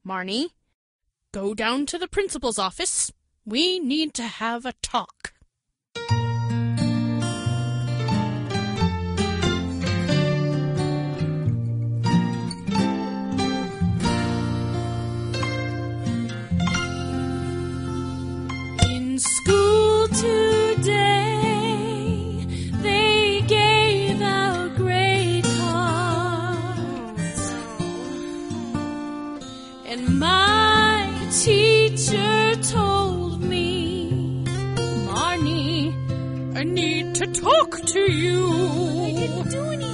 Marnie, go down to the principal's office. We need to have a talk. In school today, they gave out grade cards, and my teacher told me, Marnie, I need to talk to you.